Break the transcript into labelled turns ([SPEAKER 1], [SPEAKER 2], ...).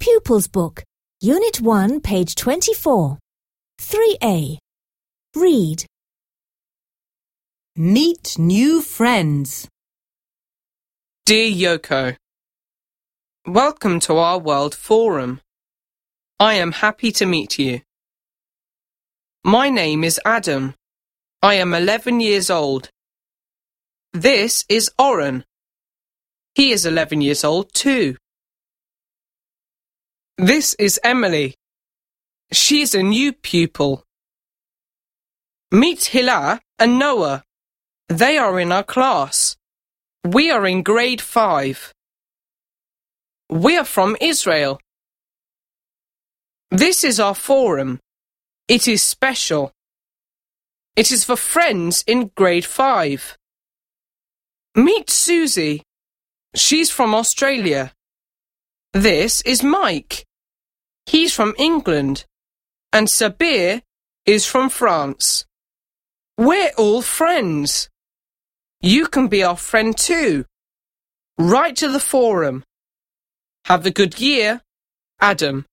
[SPEAKER 1] Pupils Book, Unit 1, page 24. 3A. Read.
[SPEAKER 2] Meet new friends.
[SPEAKER 3] Dear Yoko, welcome to our World Forum. I am happy to meet you. My name is Adam. I am 11 years old. This is Oren. He is 11 years old too. This is Emily. She's a new pupil. Meet Hila and Noah. They are in our class. We are in grade 5. We are from Israel. This is our forum. It is special. It is for friends in grade 5. Meet Susie. She's from Australia. This is Mike. He's from England. And Sabir is from France. We're all friends. You can be our friend too. Write to the forum. Have a good year, Adam.